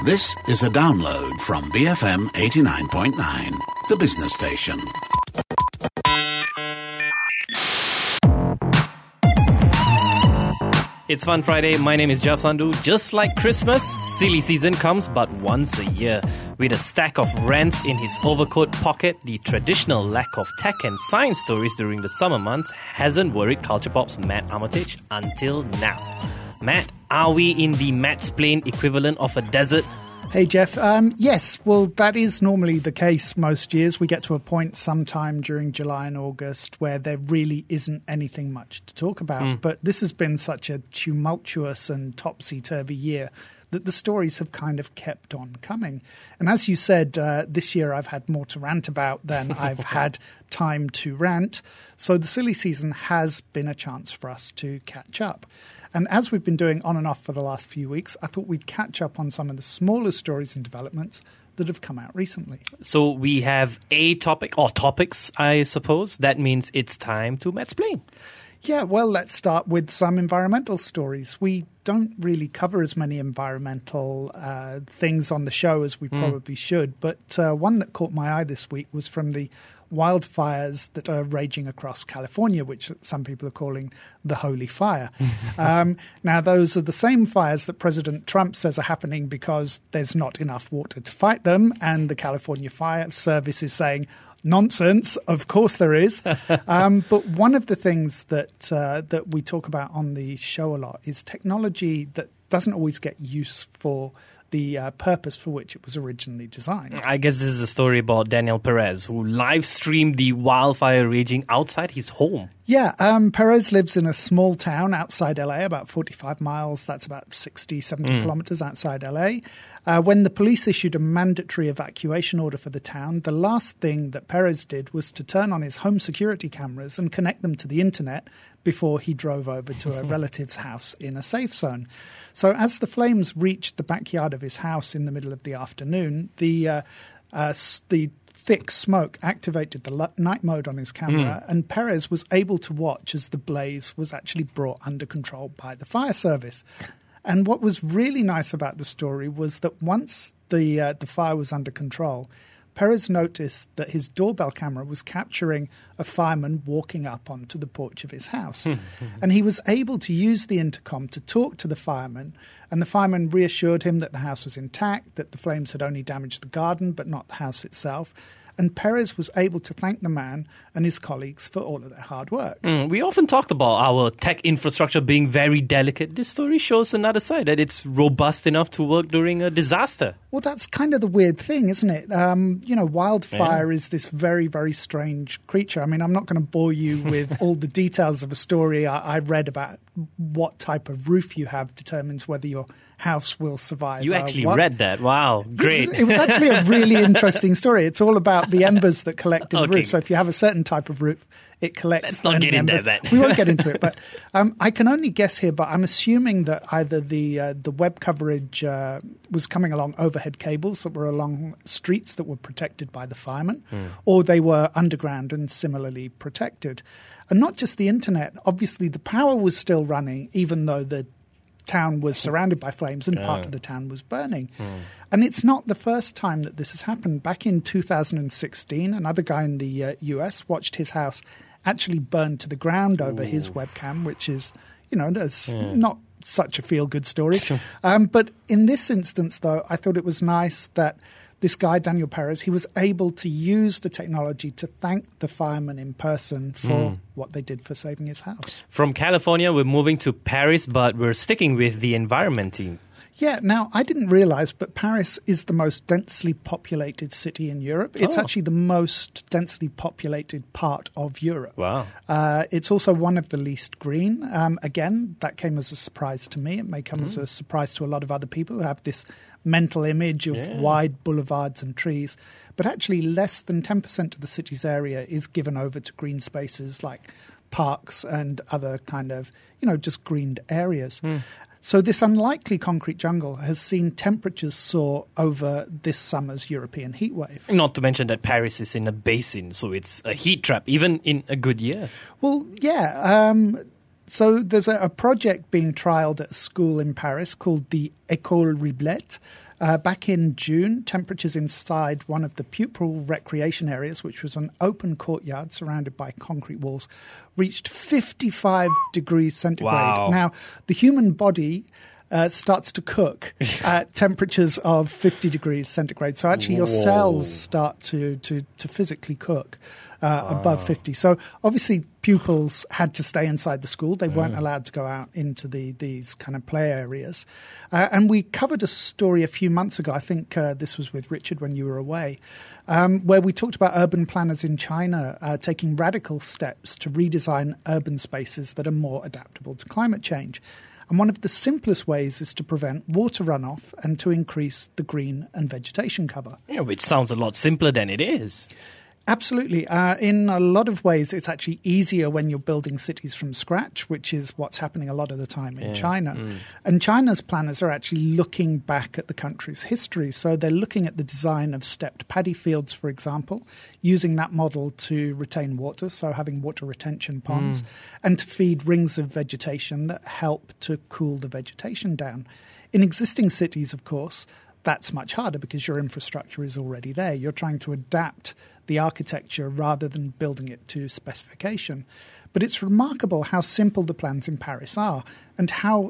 This is a download from BFM 89.9, the business station. It's Fun Friday. My name is Jeff Sandhu. Just like Christmas, silly season comes but once a year. With a stack of rants in his overcoat pocket, the traditional lack of tech and science stories during the summer months hasn't worried Culture Pop's Matt Armitage until now. Matt, are we in the Matsplain equivalent of a desert? Hey, Jeff. Yes, well, that is normally the case most years. We get to a point sometime during July and August where there really isn't anything much to talk about. But this has been such a tumultuous and topsy-turvy year that the stories have kind of kept on coming. And as you said, this year I've had more to rant about than I've had time to rant. So the silly season has been a chance for us to catch up. And as we've been doing on and off for the last few weeks, I thought we'd catch up on some of the smaller stories and developments that have come out recently. So we have a topic, or topics, I suppose. That means it's time to Matsplain. Yeah, well, let's start with some environmental stories. We don't really cover as many environmental things on the show as we probably should, but one that caught my eye this week was from the wildfires that are raging across California, which some people are calling the Holy Fire. Now, those are the same fires that President Trump says are happening because there's not enough water to fight them, and the California Fire Service is saying, nonsense, of course there is. But one of the things that we talk about on the show a lot is technology that doesn't always get use for the purpose for which it was originally designed. I guess this is a story about Daniel Perez, who live streamed the wildfire raging outside his home. Yeah, Perez lives in a small town outside LA, about 45 miles. That's about 60, 70 kilometers outside LA. When the police issued a mandatory evacuation order for the town, the last thing that Perez did was to turn on his home security cameras and connect them to the internet before he drove over to a relative's house in a safe zone. So as the flames reached the backyard of his house in the middle of the afternoon, the thick smoke activated the night mode on his camera, and Perez was able to watch as the blaze was actually brought under control by the fire service. And what was really nice about the story was that once the fire was under control, Perez noticed that his doorbell camera was capturing a fireman walking up onto the porch of his house. And he was able to use the intercom to talk to the fireman, and the fireman reassured him that the house was intact, that the flames had only damaged the garden but not the house itself. And Perez was able to thank the man and his colleagues for all of their hard work. We often talked about our tech infrastructure being very delicate. This story shows another side, that it's robust enough to work during a disaster. Well, that's kind of the weird thing, isn't it? Wildfire is this very, very strange creature. I mean, I'm not going to bore you with all the details of a story I read about what type of roof you have determines whether your house will survive. You actually read that? Wow, great. It was actually a really interesting story. It's all about the embers that collect in the roof. So if you have a certain type of roof, it collects. Let's not get into that. We won't get into it, but I can only guess here. But I'm assuming that either the web coverage was coming along overhead cables that were along streets that were protected by the firemen, or they were underground and similarly protected. And not just the internet. Obviously, the power was still running, even though the town was surrounded by flames and part of the town was burning. And it's not the first time that this has happened. Back in 2016, another guy in the US watched his house actually burn to the ground over his webcam, which is, not such a feel-good story. But in this instance, though, I thought it was nice that this guy, Daniel Perez, he was able to use the technology to thank the firemen in person for what they did for saving his house. From California, we're moving to Paris, but we're sticking with the environment team. Yeah, now, I didn't realize, but Paris is the most densely populated city in Europe. It's actually the most densely populated part of Europe. Wow. It's also one of the least green. Again, that came as a surprise to me. It may come as a surprise to a lot of other people who have this mental image of wide boulevards and trees. But actually, less than 10% of the city's area is given over to green spaces like parks and other kind of, just greened areas. So this unlikely concrete jungle has seen temperatures soar over this summer's European heatwave. Not to mention that Paris is in a basin, so it's a heat trap, even in a good year. Well, yeah. So there's a project being trialled at a school in Paris called the École Riblette. Back in June, temperatures inside one of the pupil recreation areas, which was an open courtyard surrounded by concrete walls, reached 55 degrees centigrade. Wow. Now, the human body starts to cook at temperatures of 50 degrees centigrade. So actually your cells start to physically cook above 50. So obviously pupils had to stay inside the school. They weren't allowed to go out into these kind of play areas. And we covered a story a few months ago, I think this was with Richard when you were away, where we talked about urban planners in China taking radical steps to redesign urban spaces that are more adaptable to climate change. And one of the simplest ways is to prevent water runoff and to increase the green and vegetation cover. Yeah, which sounds a lot simpler than it is. Absolutely. In a lot of ways, it's actually easier when you're building cities from scratch, which is what's happening a lot of the time in China. And China's planners are actually looking back at the country's history. So they're looking at the design of stepped paddy fields, for example, using that model to retain water, so having water retention ponds, and to feed rings of vegetation that help to cool the vegetation down. In existing cities, of course, that's much harder because your infrastructure is already there. You're trying to adapt the architecture rather than building it to specification. But it's remarkable how simple the plans in Paris are and how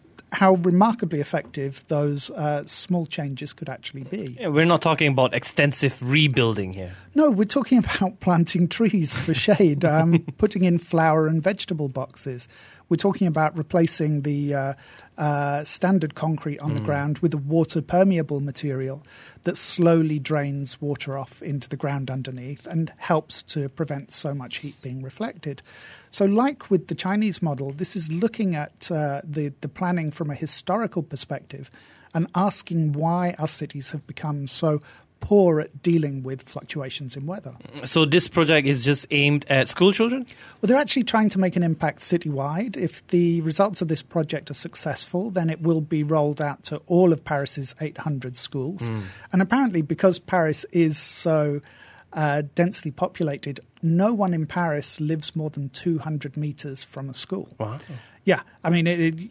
remarkably effective those small changes could actually be. Yeah, we're not talking about extensive rebuilding here. No, we're talking about planting trees for shade, putting in flower and vegetable boxes. We're talking about replacing the standard concrete on the ground with a water-permeable material that slowly drains water off into the ground underneath and helps to prevent so much heat being reflected. So like with the Chinese model, this is looking at the planning from a historical perspective and asking why our cities have become so poor at dealing with fluctuations in weather. So this project is just aimed at school children? Well, they're actually trying to make an impact citywide. If the results of this project are successful, then it will be rolled out to all of Paris's 800 schools. And apparently, because Paris is so densely populated, no one in Paris lives more than 200 meters from a school. Wow. Yeah, I mean,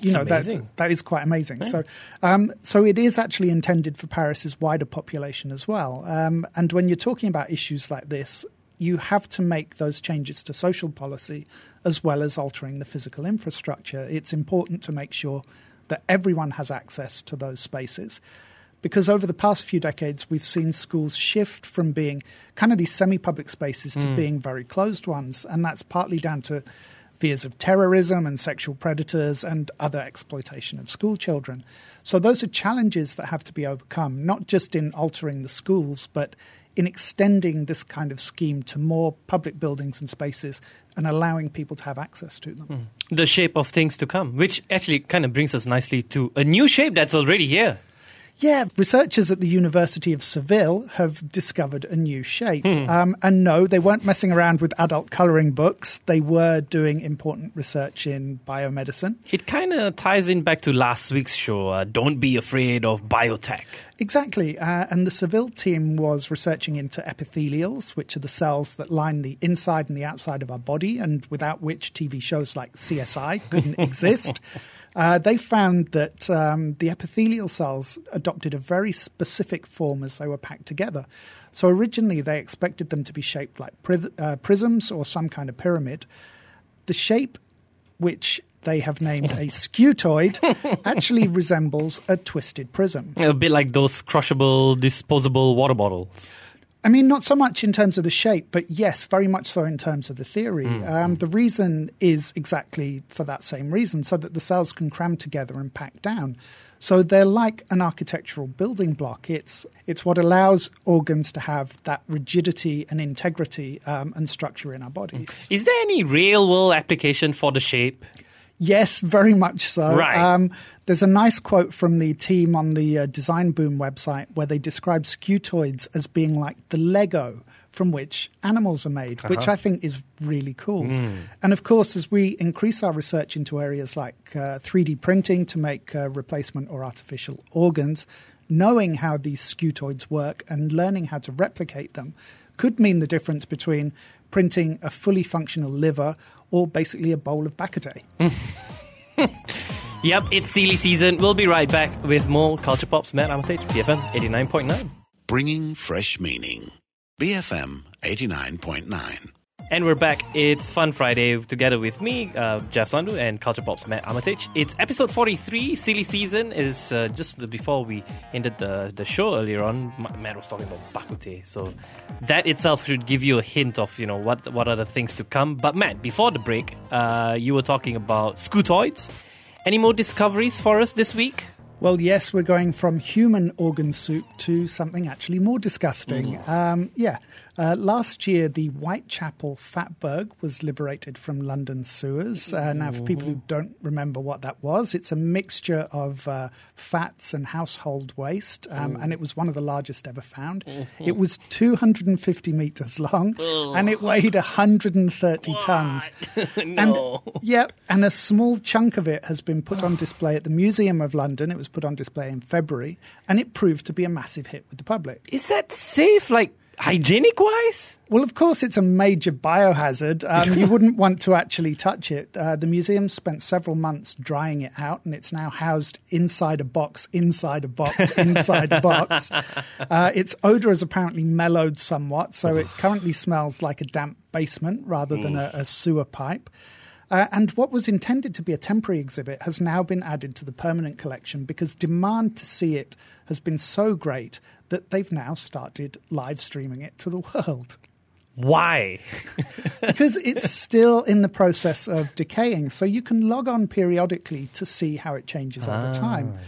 that is quite amazing. Yeah. So it is actually intended for Paris's wider population as well. And when you're talking about issues like this, you have to make those changes to social policy as well as altering the physical infrastructure. It's important to make sure that everyone has access to those spaces. Because over the past few decades, we've seen schools shift from being kind of these semi-public spaces to being very closed ones. And that's partly down to fears of terrorism and sexual predators and other exploitation of school children. So those are challenges that have to be overcome, not just in altering the schools, but in extending this kind of scheme to more public buildings and spaces and allowing people to have access to them. The shape of things to come, which actually kind of brings us nicely to a new shape that's already here. Yeah, researchers at the University of Seville have discovered a new shape. And no, they weren't messing around with adult colouring books. They were doing important research in biomedicine. It kind of ties in back to last week's show, Don't Be Afraid of Biotech. Exactly. And the Seville team was researching into epithelials, which are the cells that line the inside and the outside of our body, and without which TV shows like CSI couldn't exist. They found that the epithelial cells adopted a very specific form as they were packed together. So originally they expected them to be shaped like prisms or some kind of pyramid. The shape, which they have named a scutoid, actually resembles a twisted prism. A bit like those crushable, disposable water bottles. I mean, not so much in terms of the shape, but yes, very much so in terms of the theory. The reason is exactly for that same reason, so that the cells can cram together and pack down. So they're like an architectural building block. It's what allows organs to have that rigidity and integrity and structure in our bodies. Is there any real-world application for the shape? Yes, very much so. Right. There's a nice quote from the team on the Design Boom website where they describe scutoids as being like the Lego from which animals are made, which I think is really cool. And of course, as we increase our research into areas like 3D printing to make replacement or artificial organs, knowing how these scutoids work and learning how to replicate them could mean the difference between printing a fully functional liver or basically a bowl of Bacchante. Yep, it's silly season. We'll be right back with more Culture Pop's Matt Armitage, BFM 89.9. Bringing fresh meaning. BFM 89.9. And we're back. It's Fun Friday together with me, Jeff Sandhu, and Culture Pop's Matt Armitage. It's episode 43. Silly season is just before we ended the show earlier on. Matt was talking about bak kut teh, so that itself should give you a hint of what are the things to come. But Matt, before the break, you were talking about Scootoids. Any more discoveries for us this week? Well, yes, we're going from human organ soup to something actually more disgusting. Last year, the Whitechapel fatberg was liberated from London sewers. Now, for people who don't remember what that was, it's a mixture of fats and household waste, and it was one of the largest ever found. It was 250 metres long, and it weighed 130 tonnes. No. And a small chunk of it has been put on display at the Museum of London. It was put on display in February, and it proved to be a massive hit with the public. Is that safe, hygienic-wise? Well, of course, it's a major biohazard. You wouldn't want to actually touch it. The museum spent several months drying it out, and it's now housed inside a box, inside a box, inside a box. Its odour has apparently mellowed somewhat, so it currently smells like a damp basement rather than a sewer pipe. And what was intended to be a temporary exhibit has now been added to the permanent collection because demand to see it has been so great that they've now started live streaming it to the world. Why? Because it's still in the process of decaying. So you can log on periodically to see how it changes over time.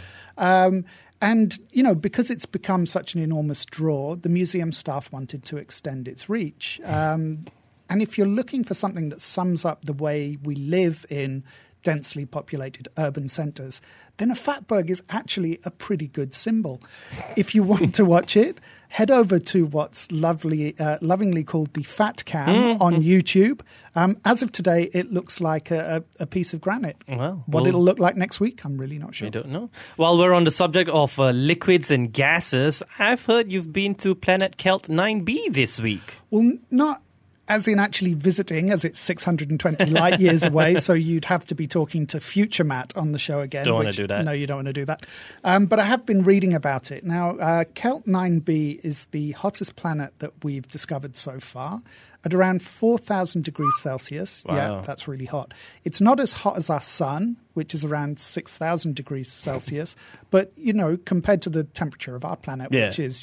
And, because it's become such an enormous draw, the museum staff wanted to extend its reach. And if you're looking for something that sums up the way we live in densely populated urban centres, then a fatberg is actually a pretty good symbol. If you want to watch it, head over to what's lovingly called the Fat Cam on YouTube. As of today, it looks like a piece of granite. Well, what it'll look like next week, I'm really not sure. I don't know. While we're on the subject of liquids and gases, I've heard you've been to Planet Kelt 9b this week. Well, not as in actually visiting, as it's 620 light years away, so you'd have to be talking to future Matt on the show again. Don't want to do that. No, you don't want to do that. But I have been reading about it. Now, Kelt 9b is the hottest planet that we've discovered so far, at around 4,000 degrees Celsius. Wow. Yeah, that's really hot. It's not as hot as our sun, which is around 6,000 degrees Celsius. But, compared to the temperature of our planet, which is,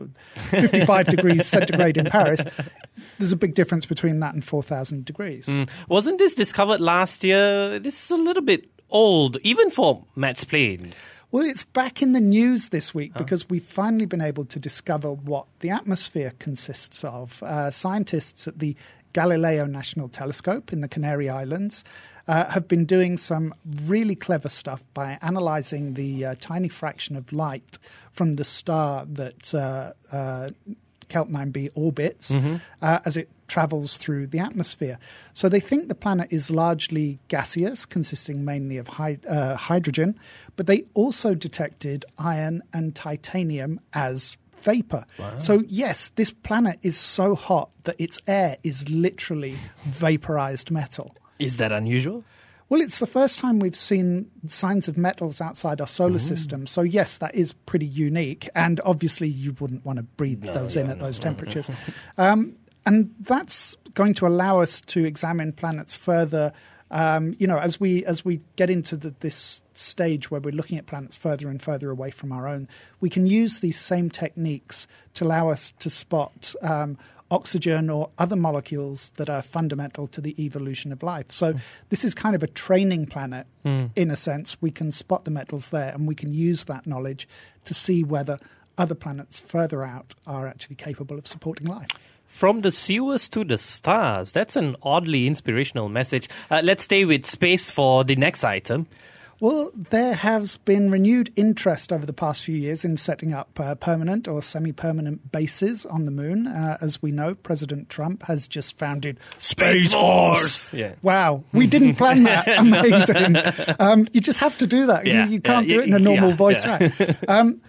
55 degrees centigrade in Paris, there's a big difference between that and 4,000 degrees. Wasn't this discovered last year? This is a little bit old, even for Matt's plane. Well, it's back in the news this week because we've finally been able to discover what the atmosphere consists of. Scientists at the Galileo National Telescope in the Canary Islands have been doing some really clever stuff by analysing the tiny fraction of light from the star that Kelt 9b orbits as it travels through the atmosphere. So they think the planet is largely gaseous, consisting mainly of hydrogen, but they also detected iron and titanium as vapor. Wow. So yes, this planet is so hot that its air is literally vaporized metal. Is that unusual? Well, it's the first time we've seen signs of metals outside our solar system. So, yes, that is pretty unique. And obviously, you wouldn't want to breathe those in at those temperatures. And that's going to allow us to examine planets further. As we get into this stage where we're looking at planets further and further away from our own, we can use these same techniques to allow us to spot oxygen or other molecules that are fundamental to the evolution of life. So this is kind of a training planet in a sense. We can spot the metals there and we can use that knowledge to see whether other planets further out are actually capable of supporting life. From the sewers to the stars. That's an oddly inspirational message. Let's stay with space for the next item. Well, there has been renewed interest over the past few years in setting up permanent or semi-permanent bases on the moon. As we know, President Trump has just founded Space Force. Yeah. Wow, we didn't plan that. Amazing. You just have to do that. You can't do it in a normal voice, right?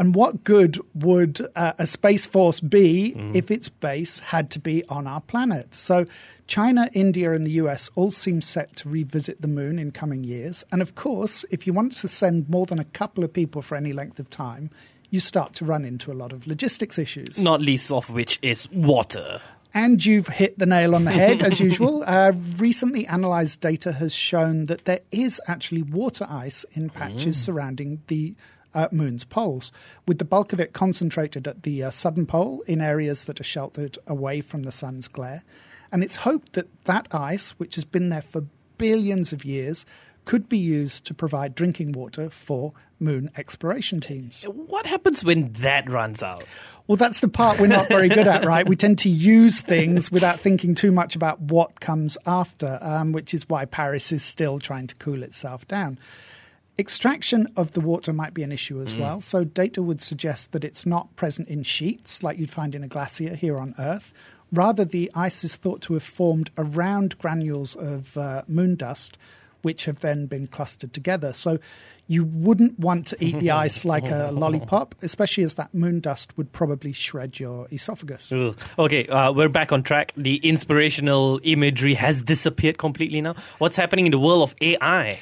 And what good would a Space Force be if its base had to be on our planet? So China, India, and the US all seem set to revisit the moon in coming years. And of course, if you want to send more than a couple of people for any length of time, you start to run into a lot of logistics issues. Not least of which is water. And you've hit the nail on the head, as usual. Recently analysed data has shown that there is actually water ice in patches surrounding the moon's poles, with the bulk of it concentrated at the southern pole in areas that are sheltered away from the sun's glare. And it's hoped that that ice, which has been there for billions of years, could be used to provide drinking water for moon exploration teams. What happens when that runs out? Well, that's the part we're not very good at, right? We tend to use things without thinking too much about what comes after, which is why Paris is still trying to cool itself down. Extraction of the water might be an issue as well. So data would suggest that it's not present in sheets like you'd find in a glacier here on Earth. Rather, the ice is thought to have formed around granules of moon dust, which have then been clustered together. So you wouldn't want to eat the ice like a lollipop, especially as that moon dust would probably shred your esophagus. Ugh. Okay, we're back on track. The inspirational imagery has disappeared completely now. What's happening in the world of AI?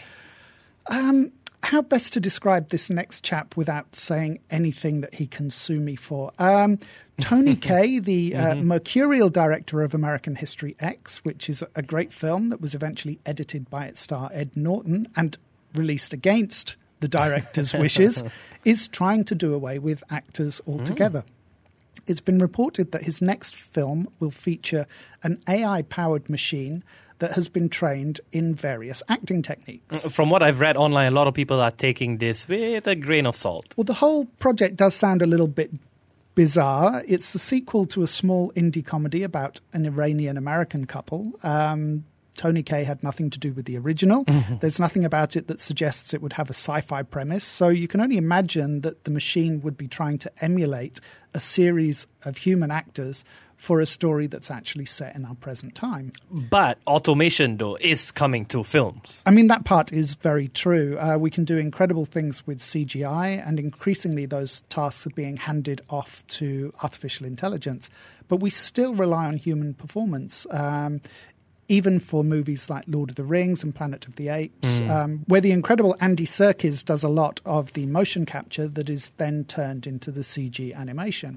How best to describe this next chap without saying anything that he can sue me for? Tony Kaye, the mercurial director of American History X, which is a great film that was eventually edited by its star Ed Norton and released against the director's wishes, is trying to do away with actors altogether. It's been reported that his next film will feature an AI-powered machine that has been trained in various acting techniques. From what I've read online, a lot of people are taking this with a grain of salt. Well, the whole project does sound a little bit bizarre. It's a sequel to a small indie comedy about an Iranian-American couple. Tony Kaye had nothing to do with the original. There's nothing about it that suggests it would have a sci-fi premise. So you can only imagine that the machine would be trying to emulate a series of human actors for a story that's actually set in our present time. But automation, though, is coming to films. I mean, that part is very true. We can do incredible things with CGI, and increasingly those tasks are being handed off to artificial intelligence. But we still rely on human performance, even for movies like Lord of the Rings and Planet of the Apes, where the incredible Andy Serkis does a lot of the motion capture that is then turned into the CG animation.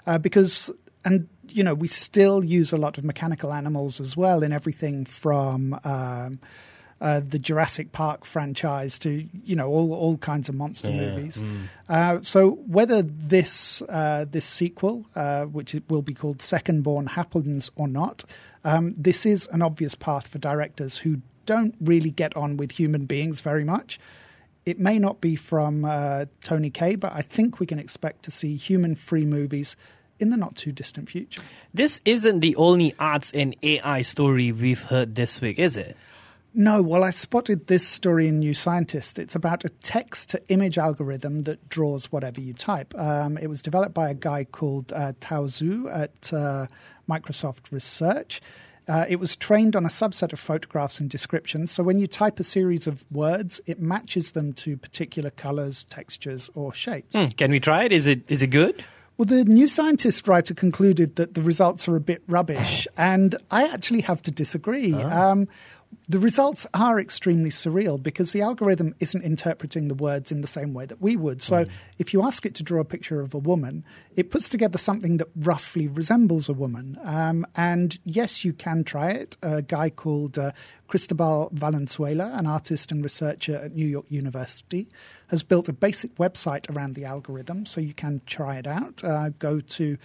And, you know, we still use a lot of mechanical animals as well in everything from the Jurassic Park franchise to, you know, all kinds of monster movies. So whether this sequel, which it will be called Second Born, happens or not, this is an obvious path for directors who don't really get on with human beings very much. It may not be from Tony Kaye, but I think we can expect to see human-free movies in the not-too-distant future. This isn't the only arts and AI story we've heard this week, is it? No, well, I spotted this story in New Scientist. It's about a text-to-image algorithm that draws whatever you type. It was developed by a guy called Tao Zhu at Microsoft Research. It was trained on a subset of photographs and descriptions. So when you type a series of words, it matches them to particular colors, textures, or shapes. Can we try it? Is it good? Well, the New Scientist writer concluded that the results are a bit rubbish, and I actually have to disagree. The results are extremely surreal because the algorithm isn't interpreting the words in the same way that we would. So if you ask it to draw a picture of a woman, it puts together something that roughly resembles a woman. And yes, you can try it. A guy called Cristobal Valenzuela, an artist and researcher at New York University, has built a basic website around the algorithm, so you can try it out. Go to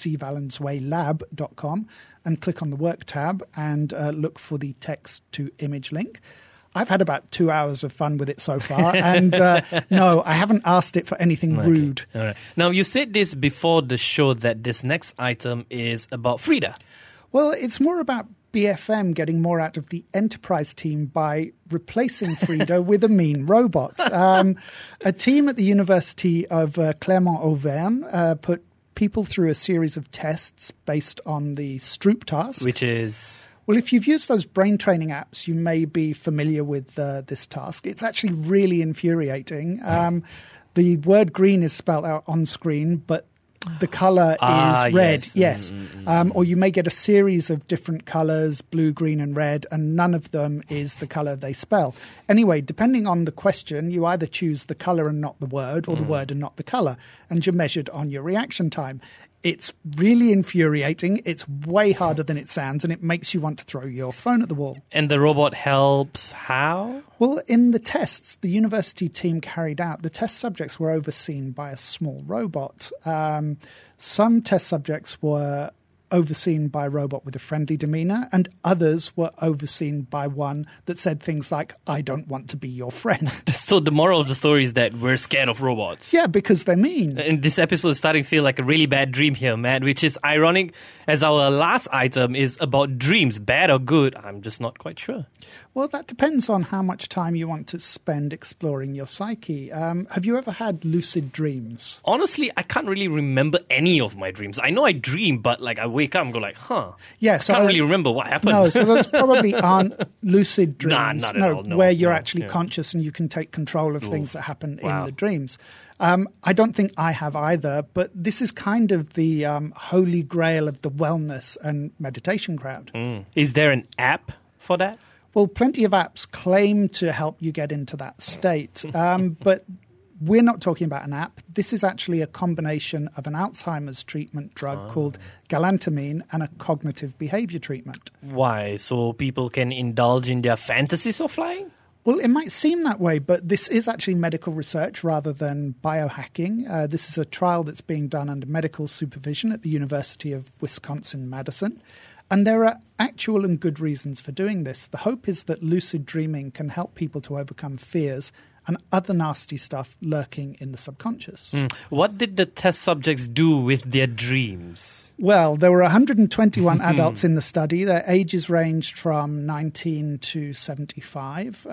cvalenzuelab.com and click on the Work tab and look for the text-to-image link. I've had about 2 hours of fun with it so far, and no, I haven't asked it for anything rude. All right. Now, you said this before the show that this next item is about Frida. Well, it's more about BFM getting more out of the enterprise team by replacing Frida with a mean robot. A team at the University of Clermont-Auvergne put people through a series of tests based on the Stroop task. Which is? Well, if you've used those brain training apps, you may be familiar with this task. It's actually really infuriating. The word green is spelled out on screen, but the colour is red, yes. Or you may get a series of different colours, blue, green and red, and none of them is the colour they spell. Anyway, depending on the question, you either choose the colour and not the word, or the word and not the colour, and you're measured on your reaction time. It's really infuriating. It's way harder than it sounds, and it makes you want to throw your phone at the wall. And the robot helps how? Well, in the tests the university team carried out, the test subjects were overseen by a small robot. Some test subjects were overseen by a robot with a friendly demeanour, and others were overseen by one that said things like, "I don't want to be your friend." So the moral of the story is that we're scared of robots. Yeah, because they're mean. And this episode is starting to feel like a really bad dream here, Matt, which is ironic as our last item is about dreams, bad or good. I'm just not quite sure. Well, that depends on how much time you want to spend exploring your psyche. Have you ever had lucid dreams? Honestly, I can't really remember any of my dreams. I know I dream, but like I wake up and go like, Yeah, so I can't really remember what happened. No, so those probably aren't lucid dreams. Nah, not at all, no, where you're no, actually yeah. conscious and you can take control of things that happen Wow. in the dreams. I don't think I have either, but this is kind of the holy grail of the wellness and meditation crowd. Is there an app for that? Well, plenty of apps claim to help you get into that state, but we're not talking about an app. This is actually a combination of an Alzheimer's treatment drug called galantamine and a cognitive behavior treatment. Why? So people can indulge in their fantasies of flying? Well, it might seem that way, but this is actually medical research rather than biohacking. This is a trial that's being done under medical supervision at the University of Wisconsin-Madison. And there are actual and good reasons for doing this. The hope is that lucid dreaming can help people to overcome fears and other nasty stuff lurking in the subconscious. What did the test subjects do with their dreams? Well, there were 121 adults in the study. Their ages ranged from 19 to 75.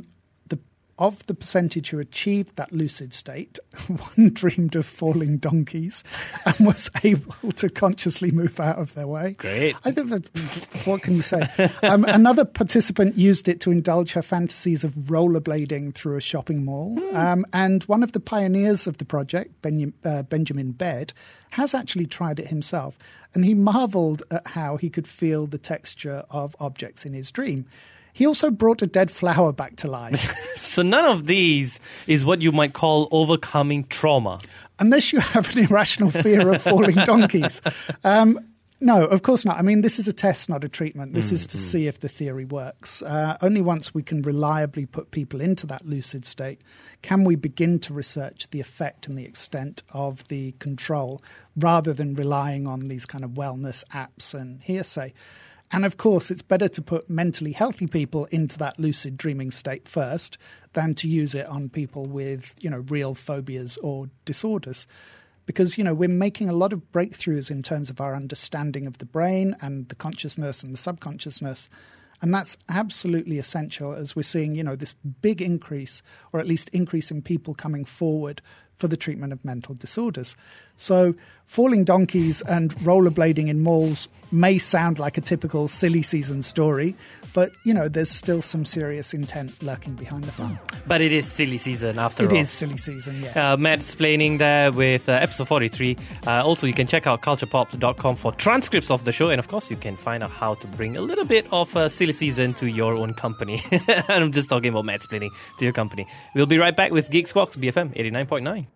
Of the percentage who achieved that lucid state, one dreamed of falling donkeys and was able to consciously move out of their way. Great. I think what can you say? Another participant used it to indulge her fantasies of rollerblading through a shopping mall. And one of the pioneers of the project, Benjamin Baird, has actually tried it himself. And he marveled at how he could feel the texture of objects in his dream. He also brought a dead flower back to life. So none of these is what you might call overcoming trauma. Unless you have an irrational fear of falling donkeys. No, of course not. I mean, this is a test, not a treatment. This is to see if the theory works. Only once we can reliably put people into that lucid state can we begin to research the effect and the extent of the control rather than relying on these kind of wellness apps and hearsay. And of course, it's better to put mentally healthy people into that lucid dreaming state first than to use it on people with, real phobias or disorders. Because, we're making a lot of breakthroughs in terms of our understanding of the brain and the consciousness and the subconsciousness. And that's absolutely essential as we're seeing, this big increase, or at least increase in people coming forward for the treatment of mental disorders. So falling donkeys and rollerblading in malls may sound like a typical silly season story, but, there's still some serious intent lurking behind the fun. But it is silly season after all. It is silly season, yes. Matt explaining there with episode 43. Also, you can check out culturepops.com for transcripts of the show. And, of course, you can find out how to bring a little bit of silly season to your own company. I'm just talking about Matt explaining to your company. We'll be right back with Geek Squawks, BFM 89.9.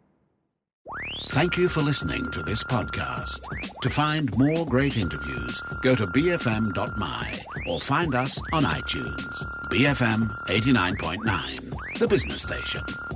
Thank you for listening to this podcast. To find more great interviews, go to bfm.my or find us on iTunes. BFM 89.9, the business station.